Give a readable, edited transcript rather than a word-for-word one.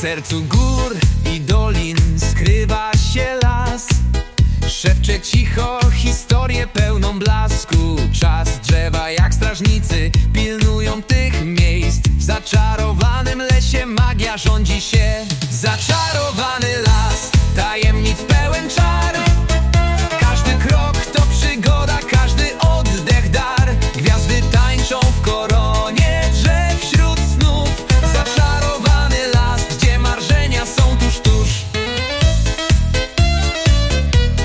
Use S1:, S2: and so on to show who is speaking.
S1: sercu gór i dolin skrywa się las. Szepcze cicho historię pełną blasku. Czas drzewa jak strażnicy pilnują tych miejsc. W zaczarowanym lesie magia rządzi się. Zaczarowany las, tajemnic pełen czar.